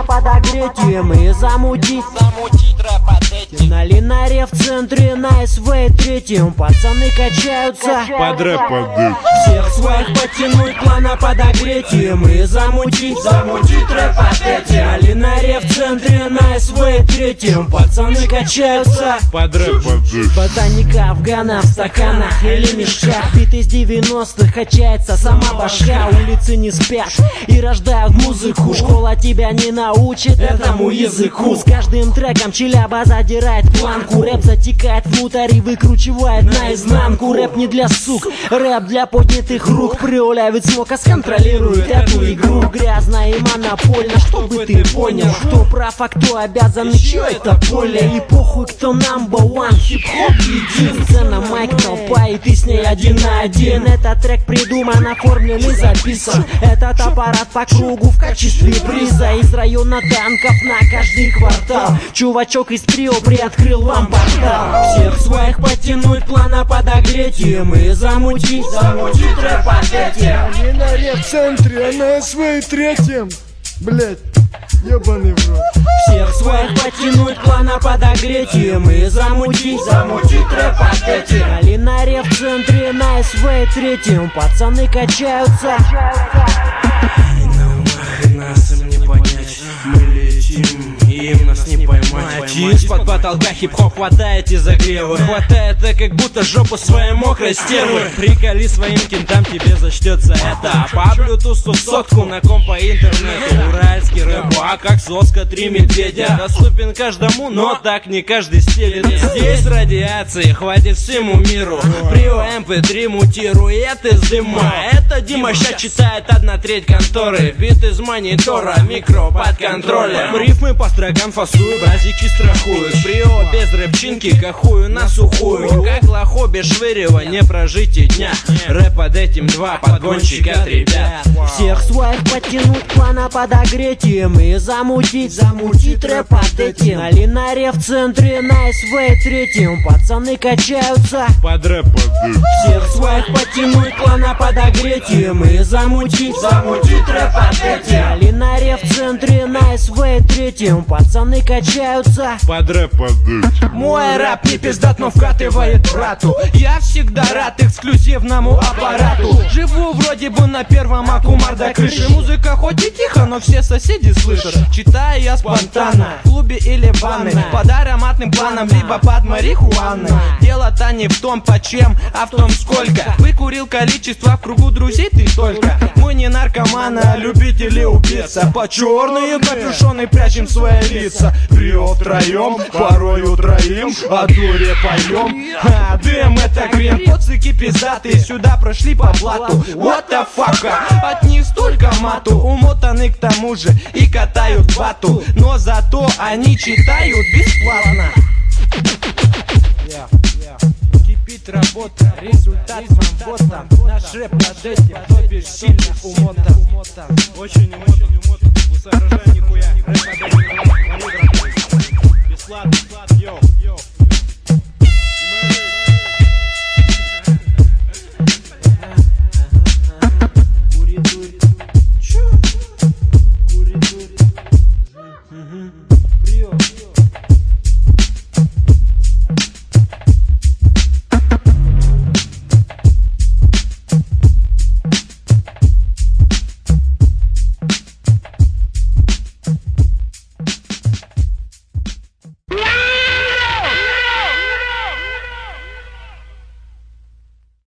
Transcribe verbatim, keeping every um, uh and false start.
подогреть и замутить, замутить рэп под этим. на Линаре в центре на эс вэ третьем пацаны качаются под рэп под этим. Всех своих подтянуть, плана подогреть и замутить, замутить рэп под этим. На Линаре в центре на эс вэ третьем пацаны качаются под рэп под этим. Ботаника, афгана в стаканах или мешках. Бит из девяностых качается сама башка. Улицы не спят и рождают музыку. Школа тебя не научит этому языку. С каждым треком челяба задирает планку. Рэп затекает внутрь и выкручивает наизнанку. Рэп не для сук, рэп для поднятых рук. Приоля ведь смока сконтролирует эту игру. Грязно и монопольно, чтобы ты понял, кто прав, а кто обязан, и чё это поле. И похуй, кто number one, хип-хоп един. Сцена, майк, толпа, и ты с ней один на один. Этот трек придуман, оформлен и записан. Этот аппарат по кругу в качестве приза. Из района танков на каждый квартал чувачок из трио приоткрыл вам портал. Всех своих подтянуть, плана подогреть им и замутить, замутить рэп под этим. На Линаре в центре, а на эс вэ третьем. Блять, ебаный в рот. Всех своих подтянуть, плана подогреть им и замутить, замутить рэп под этим. На Линаре в центре на эс вэ третьем пацаны качаются. Нас им не понять, мы летим, и им нас не поймать. Из-под потолка хип-хоп хватает и загревы. Хватает, так как будто жопу своей мокрой стервы. Приколи своим кентам, тебе зачтется это. По блютусу сотку на ком по интернету. Уральский рэп, а как соска, три медведя. Доступен каждому, но так не каждый стелит. Здесь радиации хватит всему миру. Прио эм пэ три мутирует из дыма. Это Дима ща читает одна треть конторы. Бит из монитора, микро под контролем. Рифмы по строкам фасую, бразики страхуют. Прио без рэпчинки, кахую на сухую. Как лохо без швырева, не прожить и дня. Рэп под этим два подгонщика от ребят. Всех своих подтянуть, плана подогреть им и замутить, замутить рэп под этим. На Линаре в центре на эс вэ третьем пацаны качаются под рэп под этим. Всех своих подтянуть, плана подогреть им и замутить, замутить рэп под этим. На Линаре в центре на эс вэ третьем пацаны качаются под рэп под этим. Мой рэп не пиздат, но вкатывает брату. Я всегда рад эксклюзивному аппарату. Живу вроде бы на первом, а кумар до крыши. Музыка хоть и тихо, но все соседи слышат. Читаю я спонтанно, в клубе или в ванной, под ароматным планом, либо под марихуаной. Дело-то не в том, почем, а в том, сколько выкурил количество в кругу друзей ты только. Мы не наркоманы, а любители убийца. По черные капюшоны прячем свои лица. Прио втроем, порою троим, а дуре поем. А, дым это крем, коцики пиздатые сюда прошли по блату. What the fuck, от них столько мату. Умотаны к тому же и катают вату. Но зато они читают бесплатно. Кипит работа, результат вам вот там. Наш рэп под этим, то бишь сильно умотан. Очень умотан, не соображаю нихуя.